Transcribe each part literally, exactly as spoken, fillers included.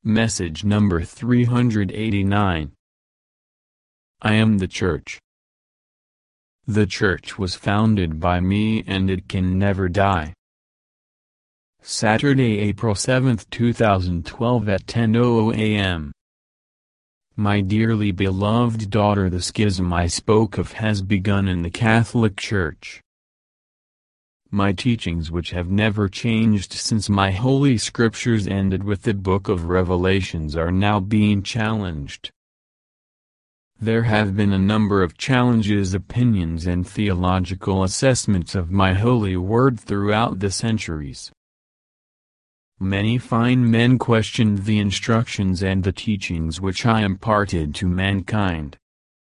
Message number three hundred eighty-nine. I am the Church. The Church was founded by me and it can never die. Saturday, April seventh, two thousand twelve at ten oh oh a m My dearly beloved daughter, the schism I spoke of has begun in the Catholic Church. My teachings, which have never changed since my holy scriptures ended with the book of Revelations, are now being challenged. There have been a number of challenges, opinions and theological assessments of my holy word throughout the centuries. Many fine men questioned the instructions and the teachings which I imparted to mankind.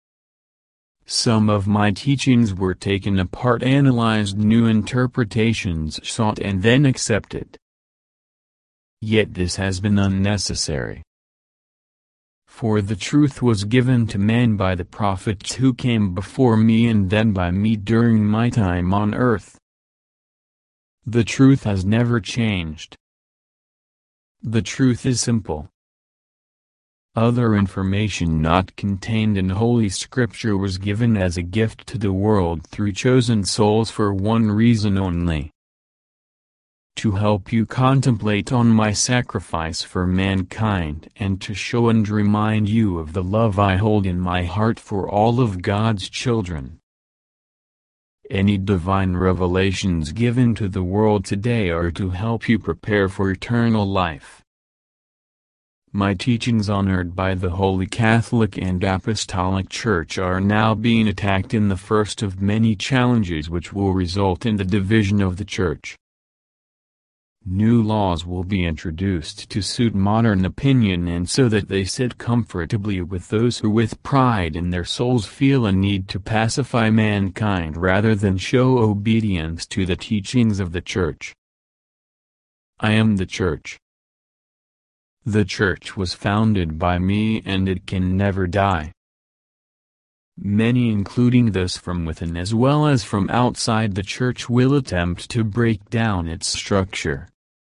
Some of my teachings were taken apart, analyzed, new interpretations sought and then accepted. Yet this has been unnecessary. For the truth was given to man by the prophets who came before me and then by me during my time on earth. The truth has never changed. The truth is simple. Other information not contained in Holy Scripture was given as a gift to the world through chosen souls for one reason only: to help you contemplate on my sacrifice for mankind and to show and remind you of the love I hold in my heart for all of God's children. Any divine revelations given to the world today are to help you prepare for eternal life. My teachings, honored by the Holy Catholic and Apostolic Church, are now being attacked in the first of many challenges which will result in the division of the Church. New laws will be introduced to suit modern opinion and so that they sit comfortably with those who with pride in their souls feel a need to pacify mankind rather than show obedience to the teachings of the Church. I am the Church. The Church was founded by me and it can never die. Many, including those from within as well as from outside the Church, will attempt to break down its structure.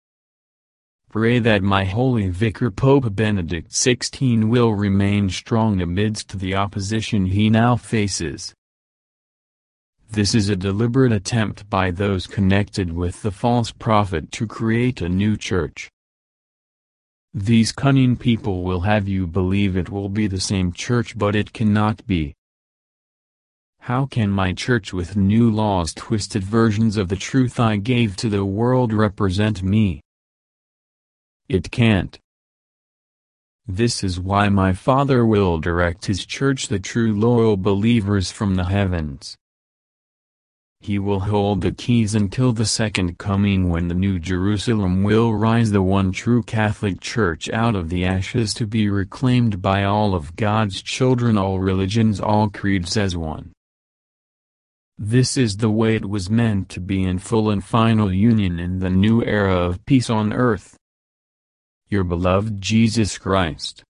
Pray that my holy vicar Pope Benedict the sixteenth will remain strong amidst the opposition he now faces. This is a deliberate attempt by those connected with the false prophet to create a new church. These cunning people will have you believe it will be the same church, but it cannot be. How can my church with new laws, twisted versions of the truth I gave to the world, represent me? It can't. This is why my Father will direct his church, the true loyal believers, from the heavens. He will hold the keys until the second coming, when the New Jerusalem will rise, the one true Catholic Church out of the ashes, to be reclaimed by all of God's children, all religions, all creeds as one. This is the way it was meant to be, in full and final union in the new era of peace on earth. Your beloved Jesus Christ.